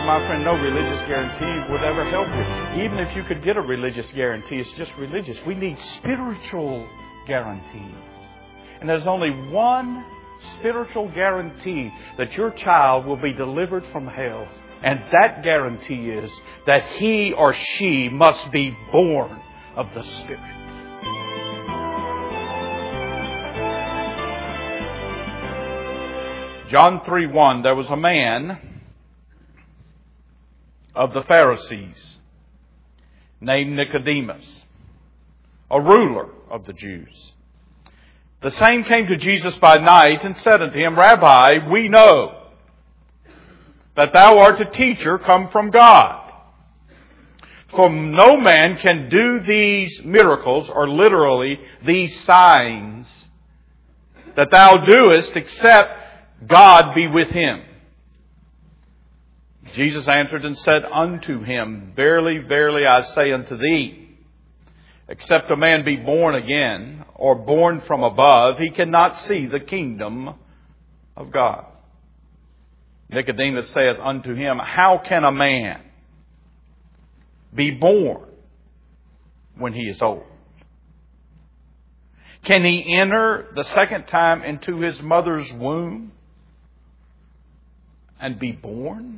my friend, no religious guarantee would ever help you. Even if you could get a religious guarantee, it's just religious. We need spiritual guarantees. And there's only one spiritual guarantee that your child will be delivered from hell. And that guarantee is that he or she must be born of the Spirit. John 3:1, there was a man of the Pharisees named Nicodemus, a ruler of the Jews. The same came to Jesus by night and said unto him, Rabbi, we know that thou art a teacher come from God. For no man can do these miracles, or literally these signs, that thou doest, except God be with him. Jesus answered and said unto him, Verily, verily, I say unto thee, except a man be born again, or born from above, he cannot see the kingdom of God. Nicodemus saith unto him, How can a man be born when he is old? Can he enter the second time into his mother's womb and be born?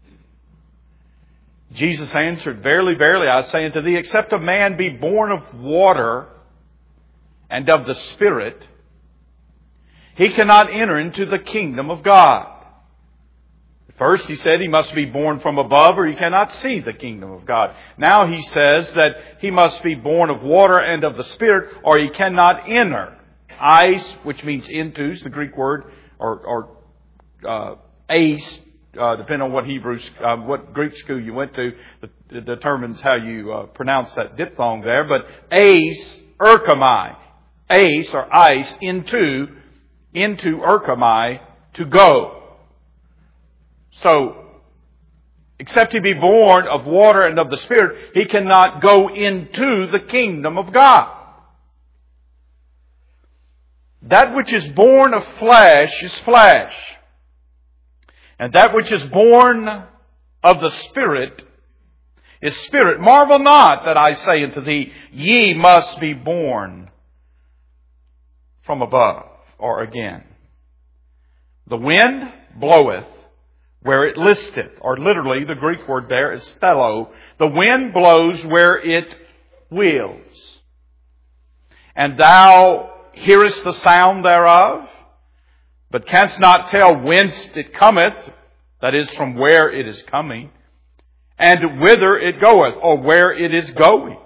Jesus answered, Verily, verily, I say unto thee, except a man be born of water and of the Spirit, he cannot enter into the kingdom of God. First, he said he must be born from above or he cannot see the kingdom of God. Now he says that he must be born of water and of the Spirit or he cannot enter. Eis, which means into, is the Greek word, or eis, depending on what Greek school you went to, it determines how you pronounce that diphthong there. But eis, erchomai, eis or eis, into erchomai, to go. So, except he be born of water and of the Spirit, he cannot go into the kingdom of God. That which is born of flesh is flesh. And that which is born of the Spirit is spirit. Marvel not that I say unto thee, ye must be born from above, or again. The wind bloweth where it listeth, or literally the Greek word there is stelo. The wind blows where it wills. And thou hearest the sound thereof, but canst not tell whence it cometh, that is, from where it is coming, and whither it goeth, or where it is going.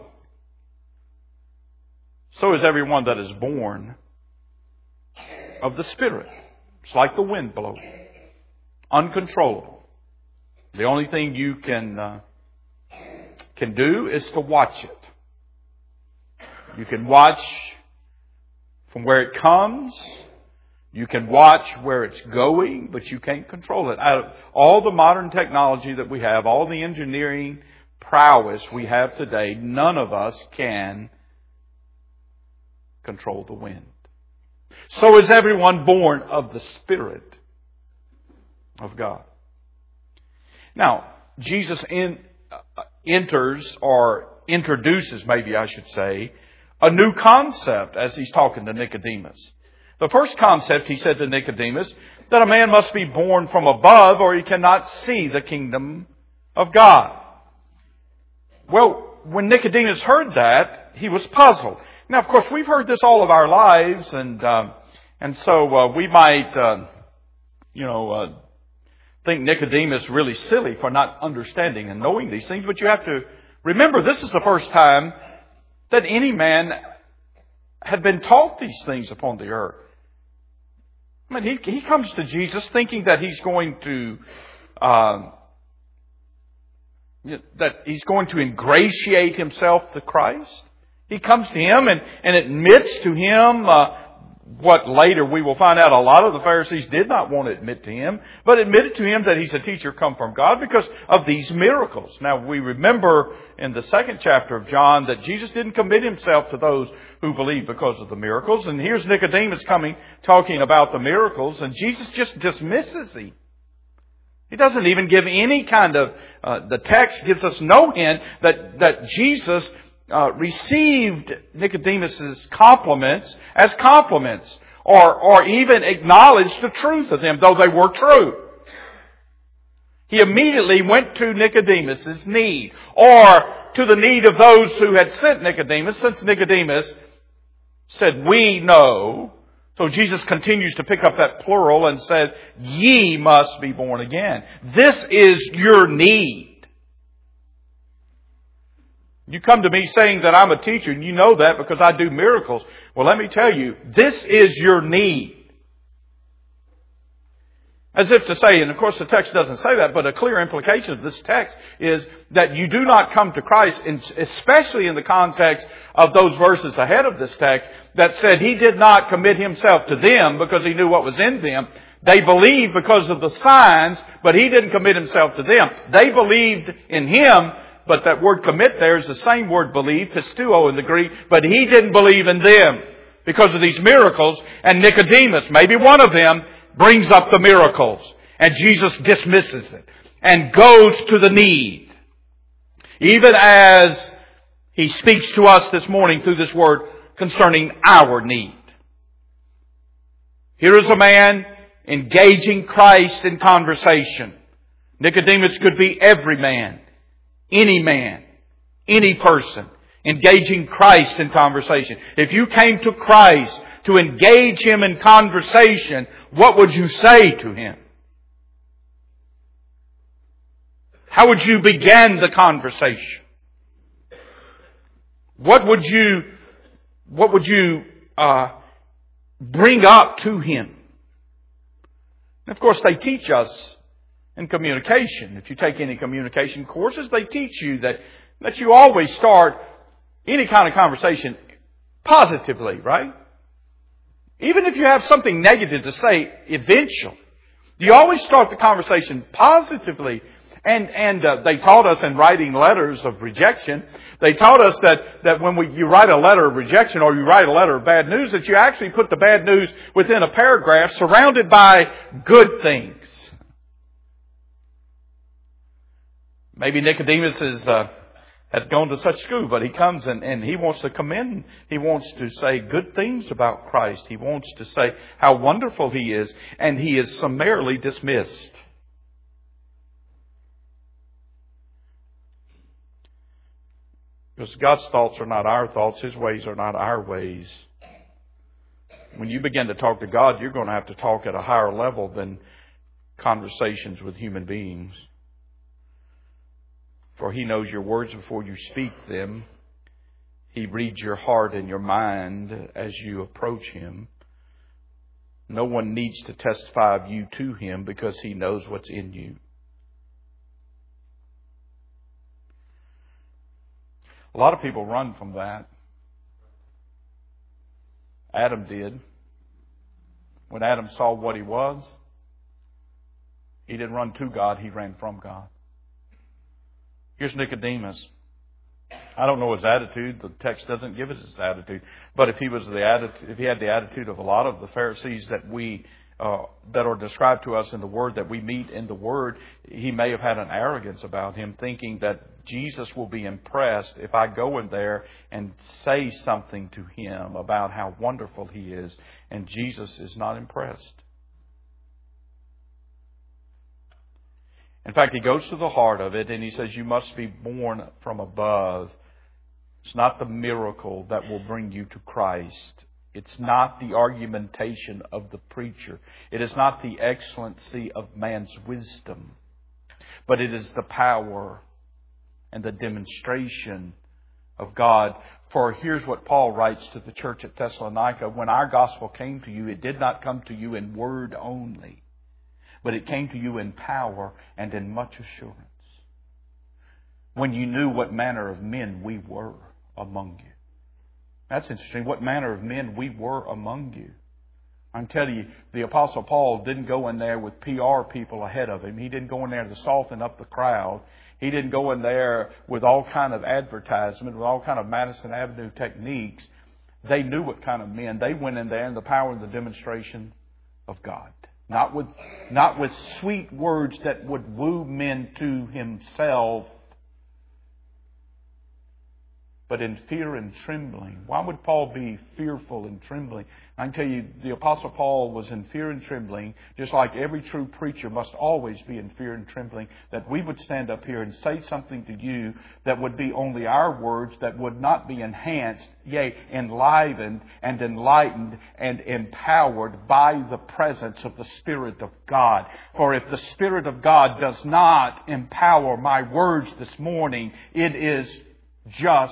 So is everyone that is born of the Spirit. It's like the wind blowing. Uncontrollable. The only thing you can do is to watch it. You can watch from where it comes. You can watch where it's going, but you can't control it. Out of all the modern technology that we have, all the engineering prowess we have today, none of us can control the wind. So is everyone born of the Spirit of God. Now, Jesus enters, or introduces, maybe I should say, a new concept as he's talking to Nicodemus. The first concept, he said to Nicodemus, that a man must be born from above or he cannot see the kingdom of God. Well, when Nicodemus heard that, he was puzzled. Now, of course, we've heard this all of our lives, and so we might, think Nicodemus really silly for not understanding and knowing these things. But you have to remember, this is the first time that any man had been taught these things upon the earth. I mean, he comes to Jesus thinking that he's going to ingratiate himself to Christ. He comes to him and admits to him what later we will find out a lot of the Pharisees did not want to admit to him, but admitted to him that he's a teacher come from God because of these miracles. Now, we remember in the 2nd chapter of John that Jesus didn't commit himself to those who believe because of the miracles. And here's Nicodemus coming, talking about the miracles, and Jesus just dismisses him. He doesn't even give any kind of, the text gives us no hint that Jesus received Nicodemus's compliments as compliments, or even acknowledged the truth of them, though they were true. He immediately went to Nicodemus's need, or to the need of those who had sent Nicodemus, since Nicodemus said, "We know." So Jesus continues to pick up that plural and says, "Ye must be born again." This is your need. You come to me saying that I'm a teacher, and you know that because I do miracles. Well, let me tell you, this is your need. As if to say, and of course the text doesn't say that, but a clear implication of this text is that you do not come to Christ, especially in the context of those verses ahead of this text that said He did not commit Himself to them because He knew what was in them. They believed because of the signs, but He didn't commit Himself to them. They believed in Him, but that word commit there is the same word believe, pisteuo in the Greek, but He didn't believe in them because of these miracles. And Nicodemus, maybe one of them, brings up the miracles. And Jesus dismisses it and goes to the need. Even as He speaks to us this morning through this word concerning our need. Here is a man engaging Christ in conversation. Nicodemus could be every man, any person, engaging Christ in conversation. If you came to Christ to engage Him in conversation, what would you say to Him? How would you begin the conversation? What would you bring up to Him? And of course, they teach us in communication. If you take any communication courses, they teach you that you always start any kind of conversation positively, right? Even if you have something negative to say, eventually, you always start the conversation positively. And they taught us in writing letters of rejection, they taught us that when you write a letter of rejection or you write a letter of bad news, that you actually put the bad news within a paragraph surrounded by good things. Maybe Nicodemus has gone to such school, but he comes and he wants to commend. He wants to say good things about Christ. He wants to say how wonderful He is, and he is summarily dismissed. Because God's thoughts are not our thoughts. His ways are not our ways. When you begin to talk to God, you're going to have to talk at a higher level than conversations with human beings. For He knows your words before you speak them. He reads your heart and your mind as you approach Him. No one needs to testify of you to Him because He knows what's in you. A lot of people run from that. Adam did. When Adam saw what he was, he didn't run to God, he ran from God. Here's Nicodemus. I don't know his attitude. The text doesn't give us his attitude. But if he had the attitude of a lot of the Pharisees that are described to us in the Word, that we meet in the Word, he may have had an arrogance about him, thinking that Jesus will be impressed if I go in there and say something to Him about how wonderful He is. And Jesus is not impressed. In fact, He goes to the heart of it and He says, you must be born from above. It's not the miracle that will bring you to Christ. It's not the argumentation of the preacher. It is not the excellency of man's wisdom. But it is the power and the demonstration of God. For here's what Paul writes to the church at Thessalonica. When our gospel came to you, it did not come to you in word only, but it came to you in power and in much assurance. When you knew what manner of men we were among you. That's interesting. What manner of men we were among you. I'm telling you, the Apostle Paul didn't go in there with PR people ahead of him. He didn't go in there to soften up the crowd. He didn't go in there with all kind of advertisement, with all kind of Madison Avenue techniques. They knew what kind of men. They went in there in the power and the demonstration of God. Not with sweet words that would woo men to Himself, but in fear and trembling. Why would Paul be fearful and trembling? I can tell you, the Apostle Paul was in fear and trembling, just like every true preacher must always be in fear and trembling, that we would stand up here and say something to you that would be only our words, that would not be enhanced, yea, enlivened and enlightened and empowered by the presence of the Spirit of God. For if the Spirit of God does not empower my words this morning, it is just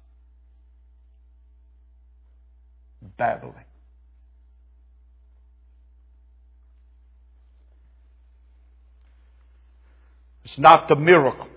babbling. It's not the miracle.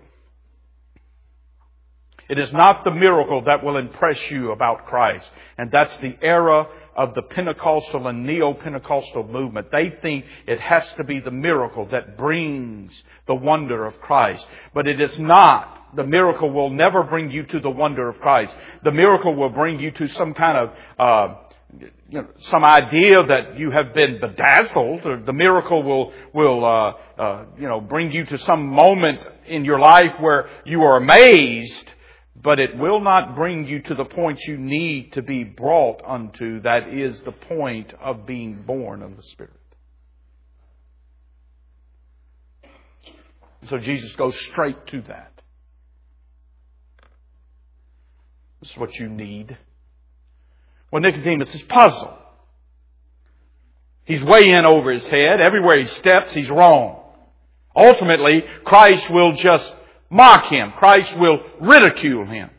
It is not the miracle that will impress you about Christ. And that's the era of the Pentecostal and Neo-Pentecostal movement. They think it has to be the miracle that brings the wonder of Christ. But it is not. The miracle will never bring you to the wonder of Christ. The miracle will bring you to some kind of some idea that you have been bedazzled. Or the miracle will bring you to some moment in your life where you are amazed. But it will not bring you to the point you need to be brought unto. That is the point of being born of the Spirit. So Jesus goes straight to that. This is what you need. Well, Nicodemus is puzzled. He's way in over his head. Everywhere he steps, he's wrong. Ultimately, Christ will just mock him. Christ will ridicule him.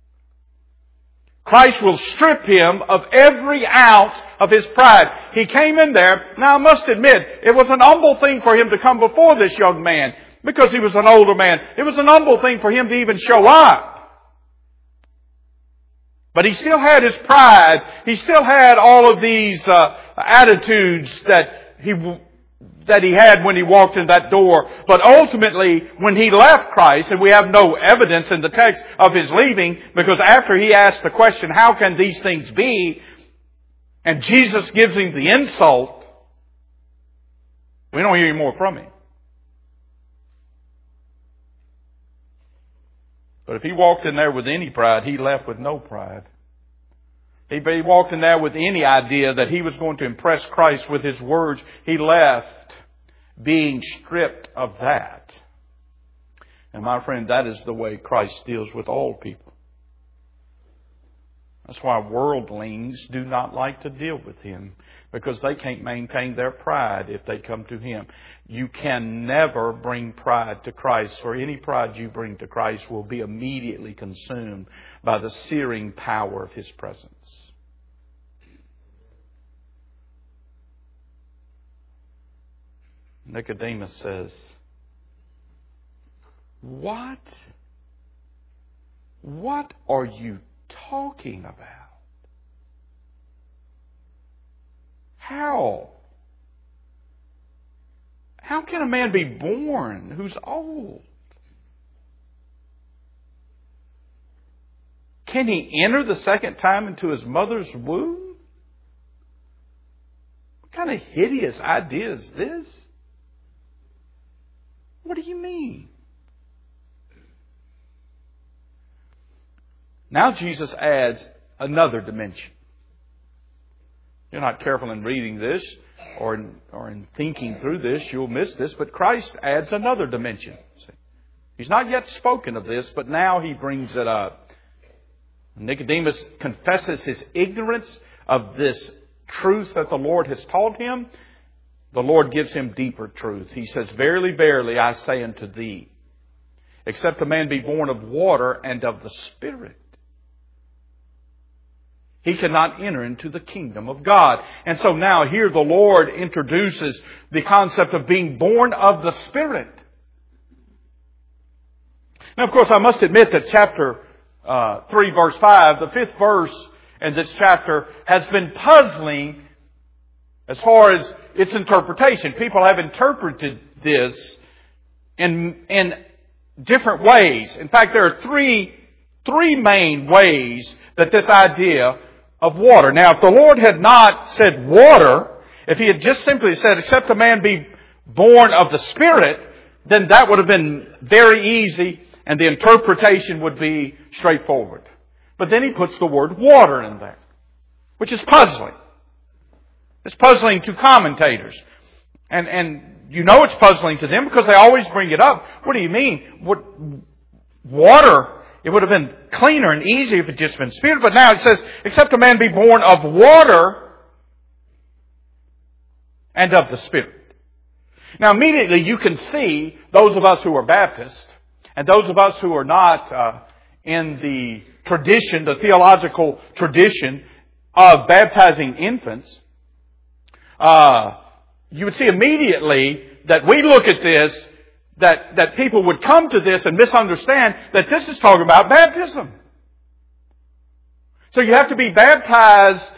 Christ will strip him of every ounce of his pride. He came in there. Now, I must admit, it was an humble thing for him to come before this young man because he was an older man. It was an humble thing for him to even show up. But he still had his pride. He still had all of these attitudes that he had when he walked in that door. But ultimately, when he left Christ, and we have no evidence in the text of his leaving, because after he asked the question, how can these things be? And Jesus gives him the insult, we don't hear any more from him. But if he walked in there with any pride, he left with no pride. If he walked in there with any idea that he was going to impress Christ with his words, he left being stripped of that. And my friend, that is the way Christ deals with all people. That's why worldlings do not like to deal with Him, because they can't maintain their pride if they come to Him. You can never bring pride to Christ, for any pride you bring to Christ will be immediately consumed by the searing power of His presence. Nicodemus says, "What? What are you talking about? How? How can a man be born who's old? Can he enter the second time into his mother's womb? What kind of hideous idea is this? What do you mean?" Now Jesus adds another dimension. If you're not careful in reading this or in thinking through this, you'll miss this. But Christ adds another dimension. He's not yet spoken of this, but now He brings it up. Nicodemus confesses his ignorance of this truth that the Lord has taught him. The Lord gives him deeper truth. He says, "Verily, verily, I say unto thee, except a man be born of water and of the Spirit, he cannot enter into the kingdom of God." And so now here the Lord introduces the concept of being born of the Spirit. Now, of course, I must admit that chapter 3, verse 5, the fifth verse in this chapter, has been puzzling as far as its interpretation. People have interpreted this in different ways. In fact, there are three main ways that this idea of water. Now, if the Lord had not said water, If he had just simply said, except a man be born of the Spirit, then that would have been very easy and the interpretation would be straightforward. But then he puts the word water in there, which is puzzling. It's puzzling to commentators. And you know it's puzzling to them because they always bring it up. What do you mean? Water, it would have been cleaner and easier if it just been Spirit. But now it says, except a man be born of water and of the Spirit. Now immediately you can see those of us who are Baptists and those of us who are not in the tradition, the theological tradition of baptizing infants, you would see immediately that we look at this, that people would come to this and misunderstand that this is talking about baptism. So you have to be baptized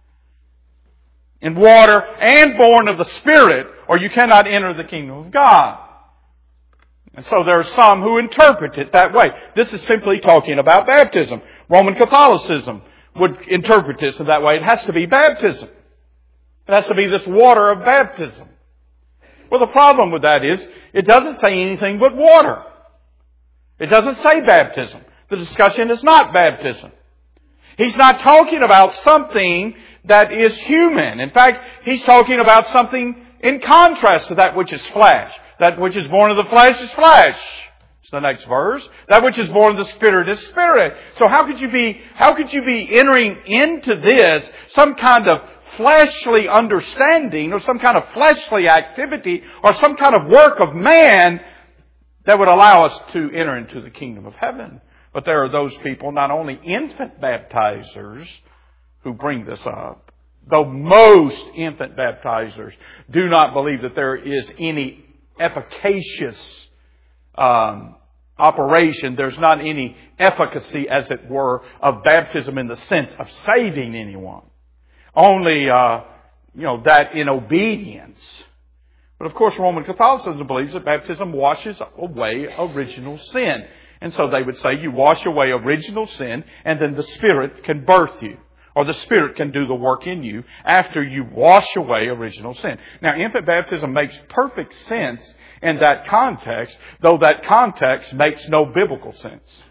in water and born of the Spirit, or you cannot enter the kingdom of God. And so there are some who interpret it that way. This is simply talking about baptism. Roman Catholicism would interpret this in that way. It has to be baptism. It has to be this water of baptism. Well, the problem with that is it doesn't say anything but water. It doesn't say baptism. The discussion is not baptism. He's not talking about something that is human. In fact, he's talking about something in contrast to that which is flesh. That which is born of the flesh is flesh. It's the next verse. That which is born of the Spirit is spirit. So how could you be entering into this some kind of fleshly understanding or some kind of fleshly activity or some kind of work of man that would allow us to enter into the kingdom of heaven? But there are those people, not only infant baptizers, who bring this up, though most infant baptizers do not believe that there is any efficacious operation. There's not any efficacy, as it were, of baptism in the sense of saving anyone. Only, that in obedience. But of course, Roman Catholicism believes that baptism washes away original sin. And so they would say you wash away original sin and then the Spirit can birth you. Or the Spirit can do the work in you after you wash away original sin. Now, infant baptism makes perfect sense in that context, though that context makes no biblical sense.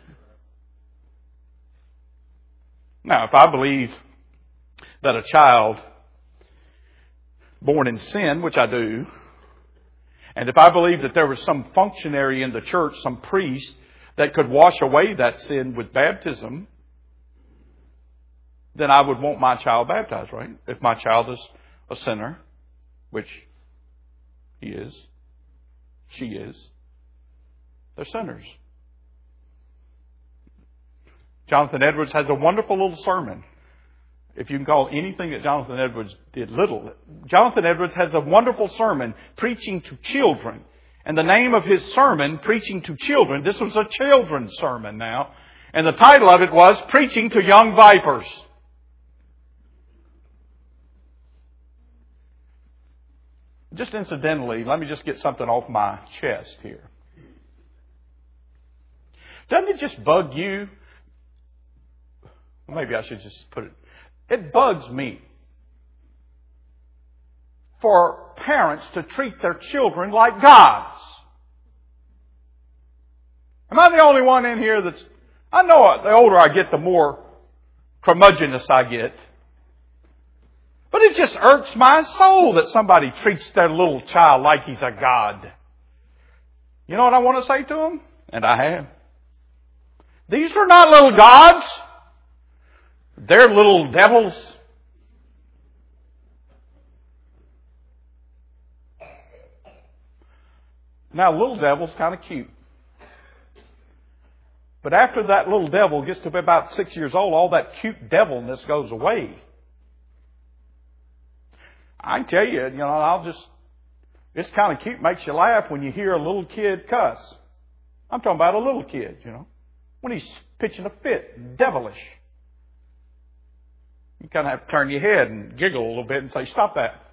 Now, if I believe that a child born in sin, which I do, and if I believe that there was some functionary in the church, some priest, that could wash away that sin with baptism, then I would want my child baptized, right? If my child is a sinner, which he is, she is, they're sinners. Jonathan Edwards has a wonderful little sermon. If you can call anything that Jonathan Edwards did little. Jonathan Edwards has a wonderful sermon preaching to children. And the name of his sermon, Preaching to Children, this was a children's sermon now. And the title of it was Preaching to Young Vipers. Just incidentally, let me just get something off my chest here. Doesn't it just bug you? Well, maybe I should just put it. It bugs me for parents to treat their children like gods. Am I the only one in here that's... I know the older I get, the more curmudgeonous I get. But it just irks my soul that somebody treats their little child like he's a god. You know what I want to say to them? And I have. These are not little gods. They're little devils. Now, little devil's kind of cute. But after that little devil gets to be about 6 years old, all that cute devilness goes away. I can tell you, it's kind of cute, makes you laugh when you hear a little kid cuss. I'm talking about a little kid, when he's pitching a fit, devilish. You kind of have to turn your head and giggle a little bit and say, stop that.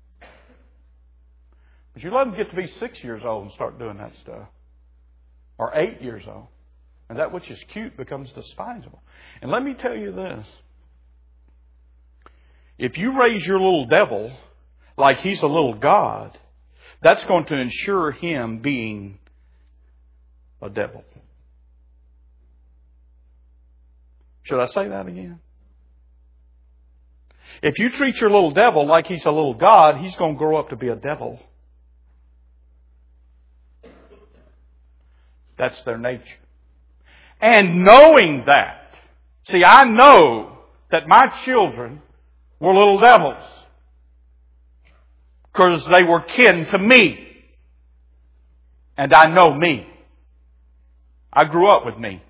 But you let them get to be 6 years old and start doing that stuff. Or 8 years old. And that which is cute becomes despisable. And let me tell you this. If you raise your little devil like he's a little God, that's going to ensure him being a devil. Should I say that again? If you treat your little devil like he's a little God, he's going to grow up to be a devil. That's their nature. And knowing that, see, I know that my children were little devils because they were kin to me. And I know me. I grew up with me.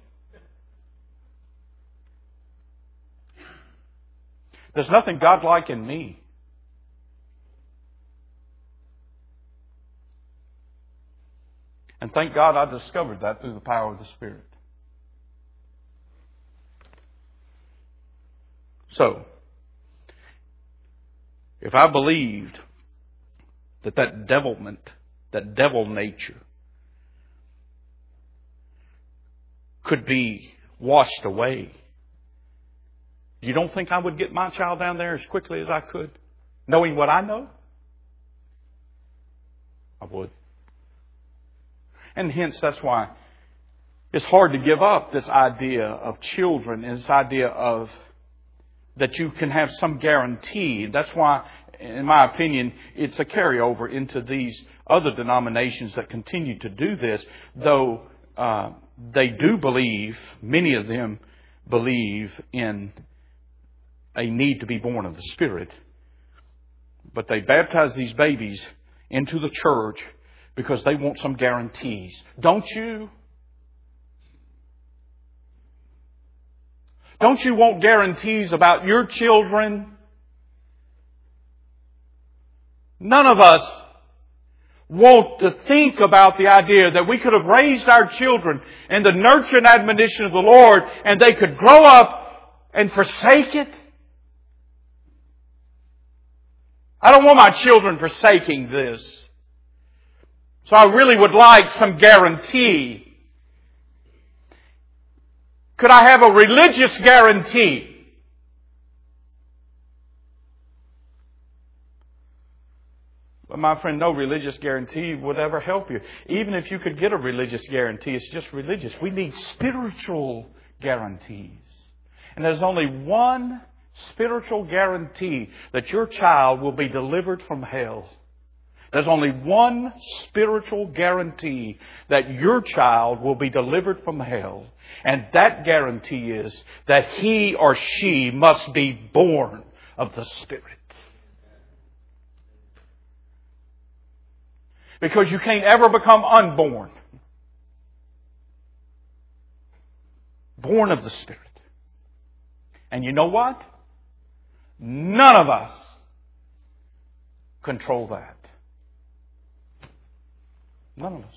There's nothing godlike in me. And thank God I discovered that through the power of the Spirit. So, if I believed that devilment, that devil nature, could be washed away, you don't think I would get my child down there as quickly as I could, knowing what I know? I would. And hence, that's why it's hard to give up this idea of children and this idea of that you can have some guarantee. That's why, in my opinion, it's a carryover into these other denominations that continue to do this, though they do believe, many of them believe in a need to be born of the Spirit. But they baptize these babies into the church because they want some guarantees. Don't you? Don't you want guarantees about your children? None of us want to think about the idea that we could have raised our children in the nurture and admonition of the Lord and they could grow up and forsake it. I don't want my children forsaking this. So I really would like some guarantee. Could I have a religious guarantee? But my friend, no religious guarantee would ever help you. Even if you could get a religious guarantee, it's just religious. We need spiritual guarantees. And there's only one spiritual guarantee that your child will be delivered from hell. There's only one spiritual guarantee that your child will be delivered from hell. And that guarantee is that he or she must be born of the Spirit. Because you can't ever become unborn. Born of the Spirit. And you know what? None of us control that. None of us.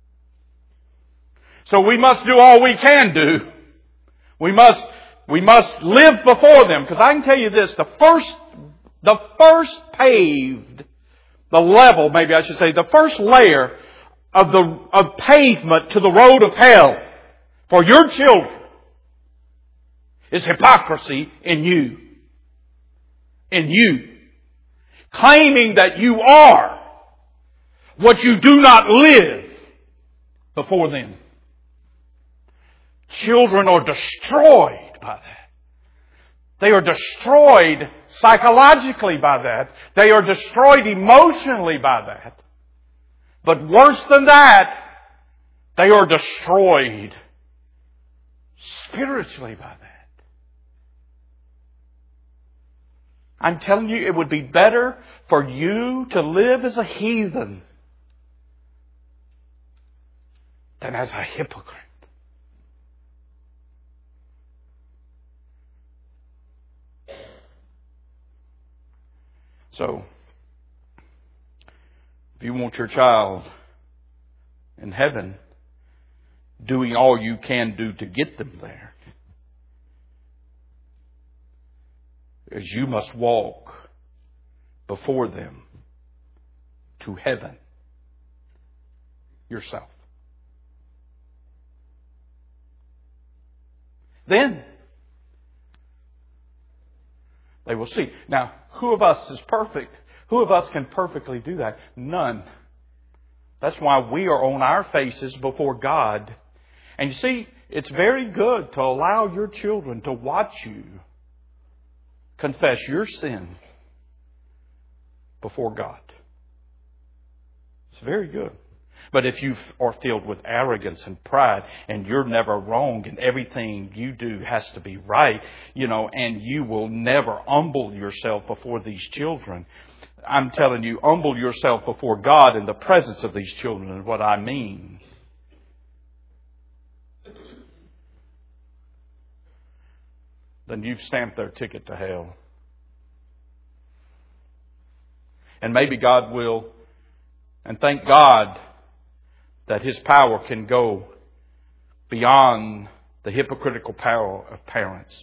So we must do all we can do. We must live before them. Because I can tell you this, the first paved, the level, maybe I should say, the first layer of pavement to the road of hell for your children is hypocrisy in you. In you. Claiming that you are what you do not live before them. Children are destroyed by that. They are destroyed psychologically by that. They are destroyed emotionally by that. But worse than that, they are destroyed spiritually by that. I'm telling you, it would be better for you to live as a heathen than as a hypocrite. So, if you want your child in heaven, doing all you can do to get them there, is you must walk before them to heaven yourself. Then they will see. Now, who of us is perfect? Who of us can perfectly do that? None. That's why we are on our faces before God. And you see, it's very good to allow your children to watch you confess your sin before God. It's very good. But if you are filled with arrogance and pride and you're never wrong and everything you do has to be right, and you will never humble yourself before these children, I'm telling you, humble yourself before God in the presence of these children is what I mean. Then you've stamped their ticket to hell. And maybe God will, and thank God that His power can go beyond the hypocritical power of parents.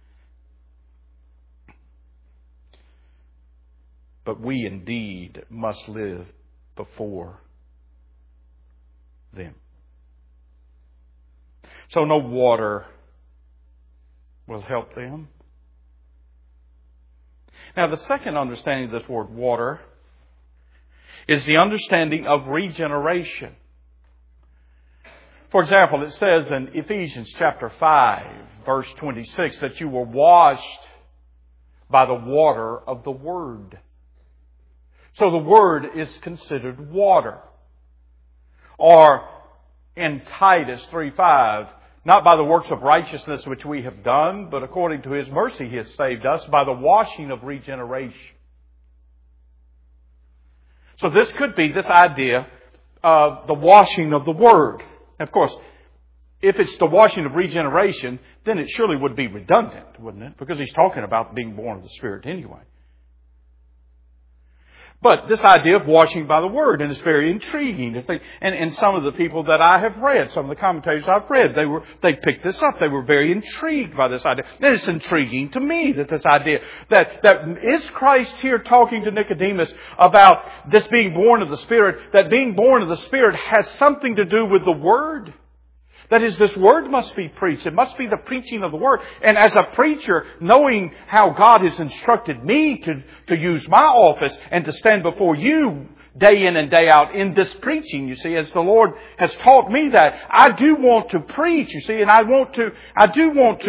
But we indeed must live before them. So no water will help them. Now, the second understanding of this word water is the understanding of regeneration. For example, it says in Ephesians chapter 5, verse 26, that you were washed by the water of the Word. So the Word is considered water. Or in Titus 3:5, not by the works of righteousness which we have done, but according to His mercy He has saved us by the washing of regeneration. So this could be this idea of the washing of the Word. Of course, if it's the washing of regeneration, then it surely would be redundant, wouldn't it? Because he's talking about being born of the Spirit anyway. But this idea of washing by the Word, and it's very intriguing. And some of the people that I have read, some of the commentators I've read, they picked this up. They were very intrigued by this idea. And it's intriguing to me that this idea, that is Christ here talking to Nicodemus about this being born of the Spirit, that being born of the Spirit has something to do with the Word? That is, this Word must be preached. It must be the preaching of the Word. And as a preacher, knowing how God has instructed me to use my office and to stand before you day in and day out in this preaching, you see, as the Lord has taught me that, I do want to preach, you see, and I do want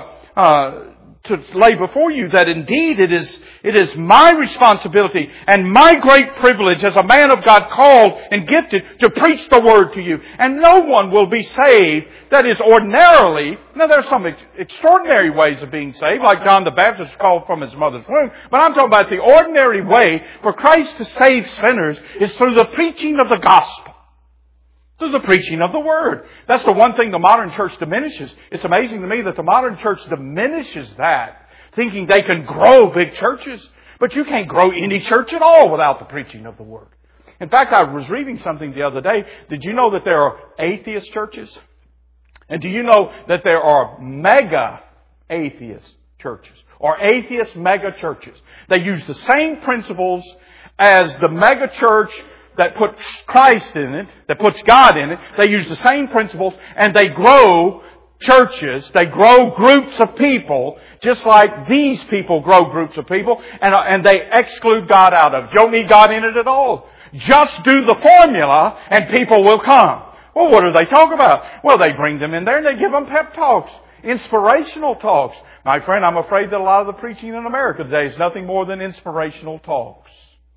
to lay before you that indeed it is my responsibility and my great privilege as a man of God called and gifted to preach the Word to you. And no one will be saved that is ordinarily, now there are some extraordinary ways of being saved, like John the Baptist called from his mother's womb, but I'm talking about the ordinary way for Christ to save sinners is through the preaching of the gospel. Through the preaching of the Word. That's the one thing the modern church diminishes. It's amazing to me that the modern church diminishes that, thinking they can grow big churches. But you can't grow any church at all without the preaching of the Word. In fact, I was reading something the other day. Did you know that there are atheist churches? And do you know that there are mega atheist churches? Or atheist mega churches. They use the same principles as the mega church that puts Christ in it, that puts God in it. They use the same principles and they grow churches, they grow groups of people, just like these people grow groups of people, and they exclude God out of it. You don't need God in it at all. Just do the formula and people will come. Well, what do they talk about? Well, they bring them in there and they give them pep talks, inspirational talks. My friend, I'm afraid that a lot of the preaching in America today is nothing more than inspirational talks.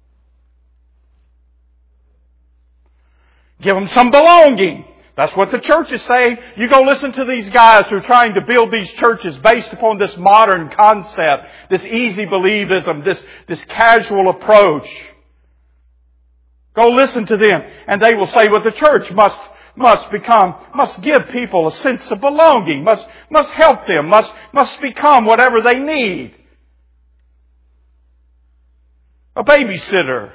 Give them some belonging. That's what the church is saying. You go listen to these guys who are trying to build these churches based upon this modern concept, this easy believism, this casual approach. Go listen to them and they will say, well, the church must give people a sense of belonging, must help them, must become whatever they need. A babysitter,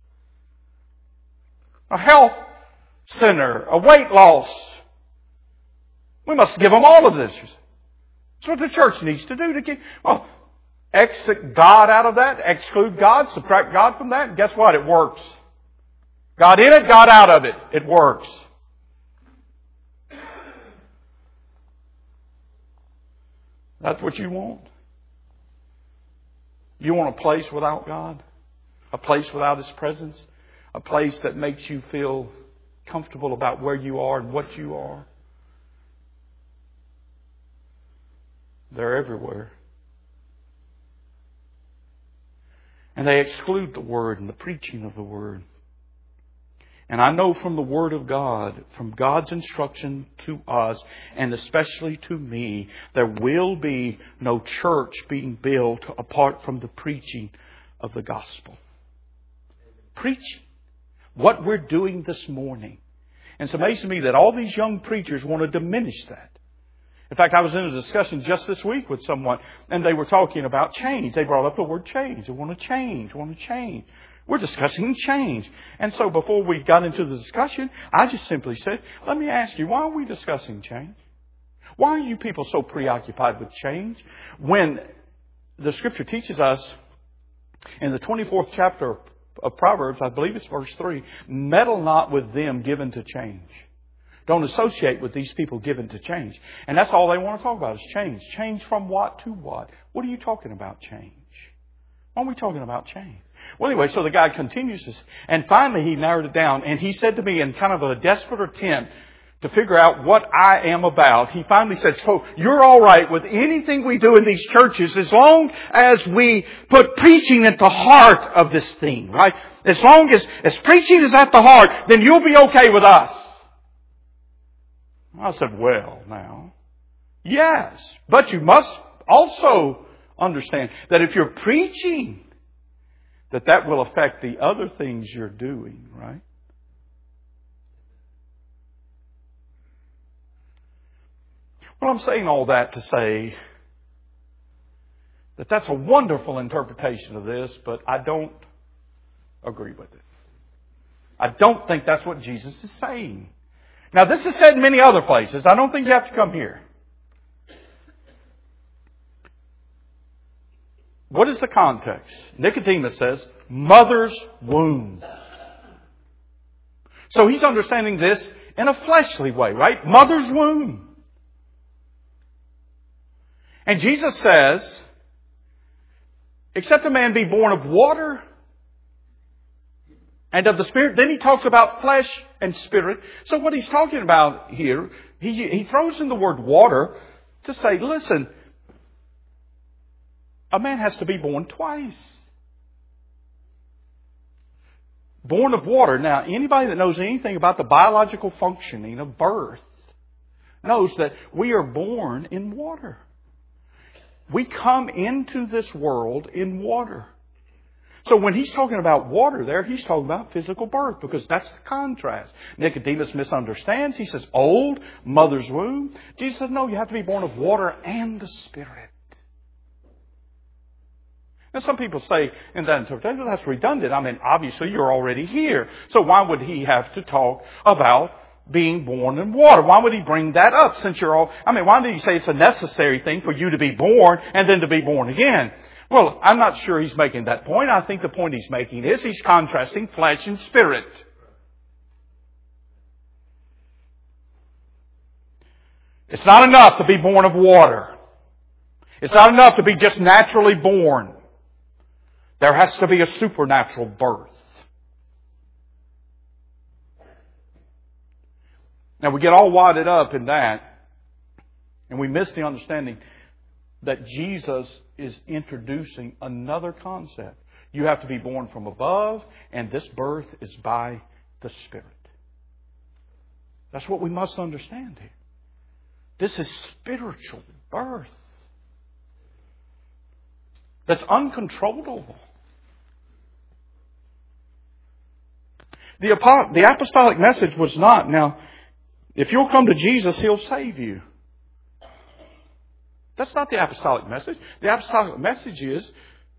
a health center, a weight loss. We must give them all of this. That's what the church needs to do to keep. Well, exit God out of that, exclude God, subtract God from that, and guess what? It works. God in it, God out of it. It works. That's what you want. You want a place without God? A place without His presence? A place that makes you feel comfortable about where you are and what you are? They're everywhere. And they exclude the Word and the preaching of the Word. And I know from the Word of God, from God's instruction to us, and especially to me, there will be no church being built apart from the preaching of the gospel. Preaching. What we're doing this morning. And it's amazing to me that all these young preachers want to diminish that. In fact, I was in a discussion just this week with someone, and they were talking about change. They brought up the word change. They want to change. Want to change. We're discussing change. And so before we got into the discussion, I just simply said, let me ask you, why are we discussing change? Why are you people so preoccupied with change? When the Scripture teaches us in the 24th chapter of Proverbs, I believe it's verse 3, meddle not with them given to change. Don't associate with these people given to change. And that's all they want to talk about is change. Change from what to what? What are you talking about, change? Why are we talking about change? Well, anyway, so the guy continues this. And finally, he narrowed it down. And he said to me in kind of a desperate attempt to figure out what I am about, he finally said, so you're all right with anything we do in these churches as long as we put preaching at the heart of this thing, right? As long as preaching is at the heart, then you'll be okay with us. I said, well, now, yes, but you must also understand that if you're preaching, that will affect the other things you're doing, right? Well, I'm saying all that to say that that's a wonderful interpretation of this, but I don't agree with it. I don't think that's what Jesus is saying. Now, this is said in many other places. I don't think you have to come here. What is the context? Nicodemus says, mother's womb. So he's understanding this in a fleshly way, right? Mother's womb. And Jesus says, except a man be born of water and of the Spirit. Then he talks about flesh and spirit. So what he's talking about here, he throws in the word water to say, listen, a man has to be born twice. Born of water. Now, anybody that knows anything about the biological functioning of birth knows that we are born in water. We come into this world in water. So when he's talking about water there, he's talking about physical birth because that's the contrast. Nicodemus misunderstands. He says, old, mother's womb. Jesus says, no, you have to be born of water and the Spirit. Now, some people say in that interpretation, that's redundant. I mean, obviously, you're already here. So why would he have to talk about being born in water? Why would he bring that up since you're all... I mean, why did he say it's a necessary thing for you to be born and then to be born again? Well, I'm not sure he's making that point. I think the point he's making is he's contrasting flesh and spirit. It's not enough to be born of water. It's not enough to be just naturally born. There has to be a supernatural birth. Now we get all wadded up in that, and we miss the understanding that Jesus is introducing another concept. You have to be born from above, and this birth is by the Spirit. That's what we must understand here. This is spiritual birth. That's uncontrollable. The apostolic message was not, now, if you'll come to Jesus, He'll save you. That's not the apostolic message. The apostolic message is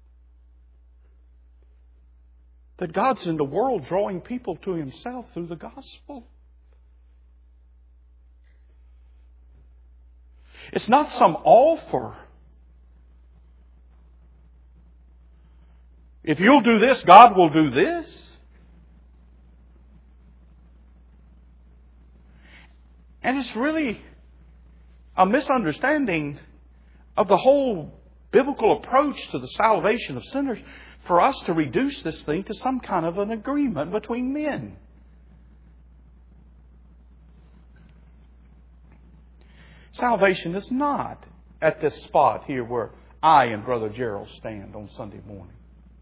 that God's in the world drawing people to Himself through the gospel. It's not some offer. If you'll do this, God will do this. And it's really a misunderstanding of the whole biblical approach to the salvation of sinners for us to reduce this thing to some kind of an agreement between men. Salvation is not at this spot here where I and Brother Gerald stand on Sunday morning.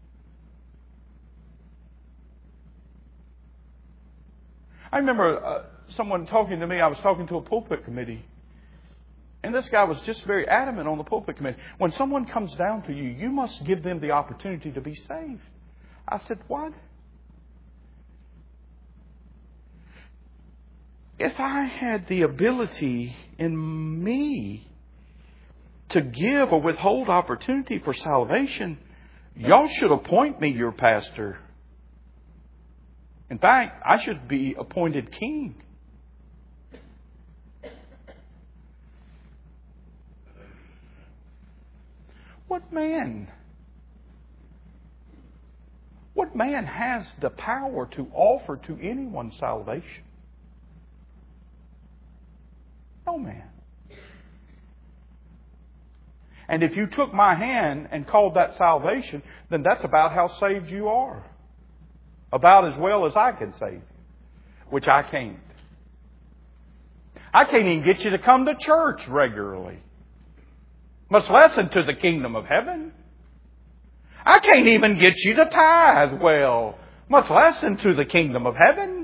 I remember someone talking to me. I was talking to a pulpit committee. And this guy was just very adamant on the pulpit committee. When someone comes down to you, you must give them the opportunity to be saved. I said, what? If I had the ability in me to give or withhold opportunity for salvation, y'all should appoint me your pastor. In fact, I should be appointed king. What man has the power to offer to anyone salvation? No man. And if you took my hand and called that salvation, then that's about how saved you are. About as well as I can save you, which I can't. I can't even get you to come to church regularly, much less into the kingdom of heaven. I can't even get you to tithe well, much less into the kingdom of heaven.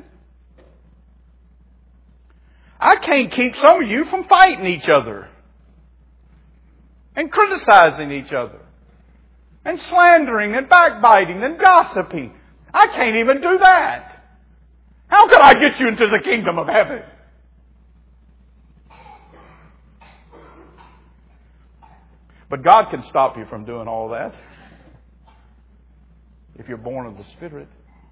I can't keep some of you from fighting each other and criticizing each other and slandering and backbiting and gossiping. I can't even do that. How can I get you into the kingdom of heaven? But God can stop you from doing all that if you're born of the Spirit.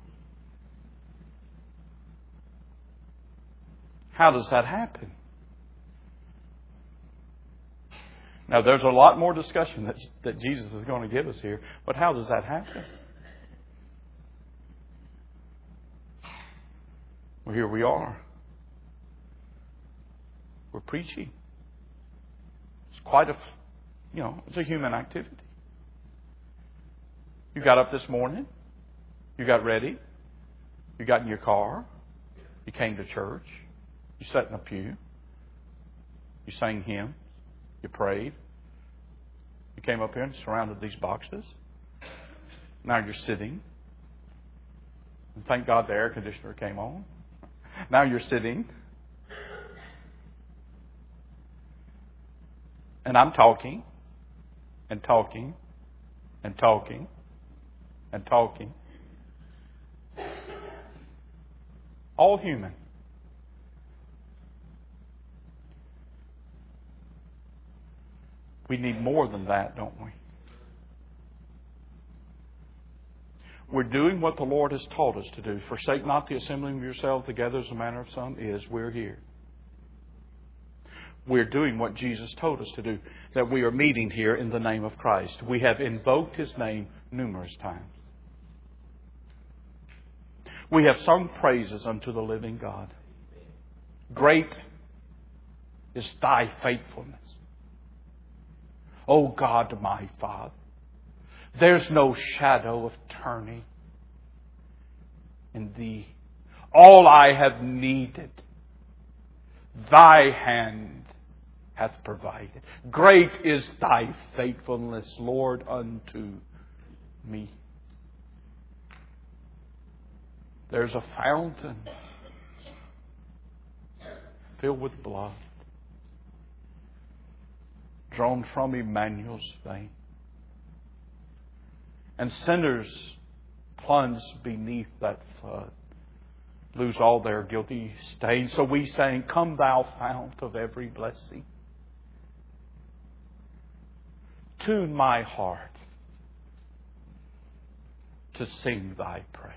How does that happen? Now, there's a lot more discussion that Jesus is going to give us here, but how does that happen? Well, here we are. We're preaching. It's quite it's a human activity. You got up this morning. You got ready. You got in your car. You came to church. You sat in a pew. You sang hymns. You prayed. You came up here and surrounded these boxes. Now you're sitting. And thank God the air conditioner came on. Now you're sitting. And I'm talking. And talking. And talking. And talking. All human. We need more than that, don't we? We're doing what the Lord has taught us to do. Forsake not the assembling of yourselves together as the manner of some is. We're here. We're doing what Jesus told us to do. That we are meeting here in the name of Christ. We have invoked His name numerous times. We have sung praises unto the living God. Great is Thy faithfulness, O God, my Father. There's no shadow of turning in Thee. All I have needed, Thy hand hath provided. Great is Thy faithfulness, Lord, unto me. There's a fountain filled with blood, drawn from Emmanuel's vein. And sinners plunged beneath that flood lose all their guilty stain. So we sang, Come thou fount of every blessing. Tune my heart to sing Thy praise.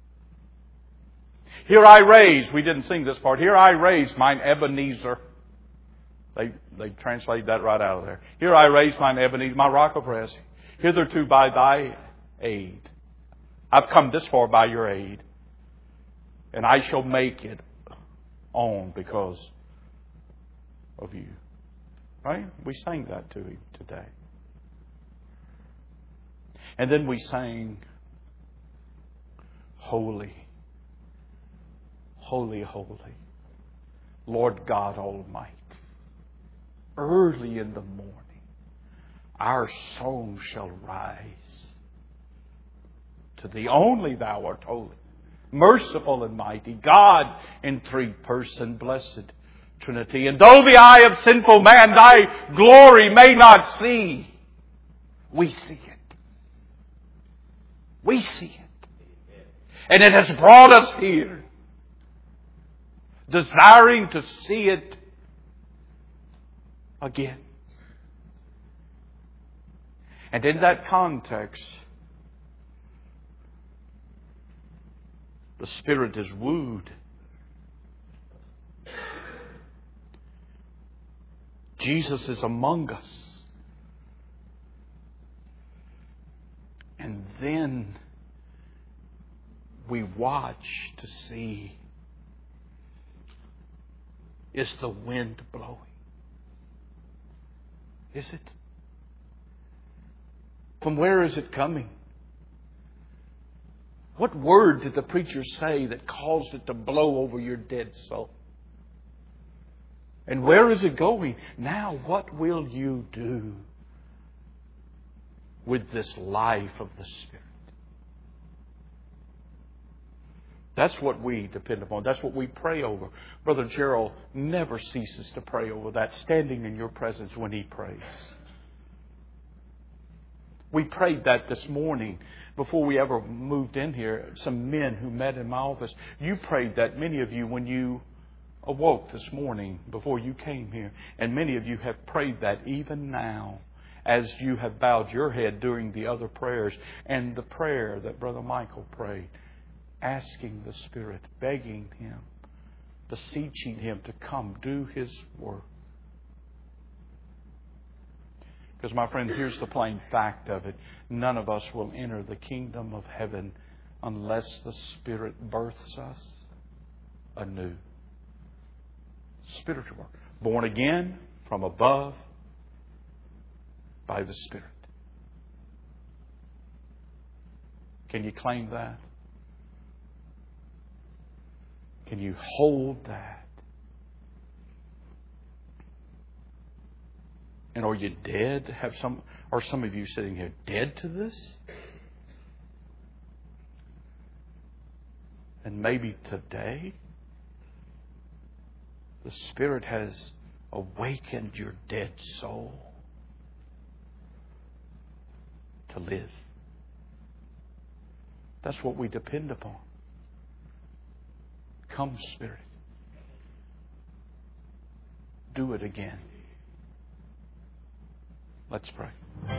Here I raise, we didn't sing this part, here I raise mine Ebenezer. They translate that right out of there. Here I raise mine Ebenezer, my rock of rest. Hitherto by Thy aid. I've come this far by Your aid. And I shall make it on because of You. Right? We sang that to Him today. And then we sang, Holy, holy, holy, Lord God Almighty. Early in the morning, our song shall rise to Thee. Only Thou art holy, merciful and mighty, God in three person, blessed Trinity. And though the eye of sinful man Thy glory may not see, we see it. We see it. And it has brought us here, desiring to see it again. And in that context, the Spirit is wooed. Jesus is among us. And then we watch to see, is the wind blowing? Is it? From where is it coming? What word did the preacher say that caused it to blow over your dead soul? And where is it going? Now, what will you do with this life of the Spirit? That's what we depend upon. That's what we pray over. Brother Gerald never ceases to pray over that, standing in your presence when he prays. We prayed that this morning before we ever moved in here. Some men who met in my office. You prayed that, many of you, when you awoke this morning before you came here. And many of you have prayed that even now as you have bowed your head during the other prayers. And the prayer that Brother Michael prayed, asking the Spirit, begging Him, beseeching Him to come do His work. Because, my friend, here's the plain fact of it. None of us will enter the kingdom of heaven unless the Spirit births us anew. Spiritual work. Born again from above by the Spirit. Can you claim that? Can you hold that? And are you dead? Are some of you sitting here dead to this? And maybe today the Spirit has awakened your dead soul to live. That's what we depend upon. Come, Spirit. Do it again. Let's pray.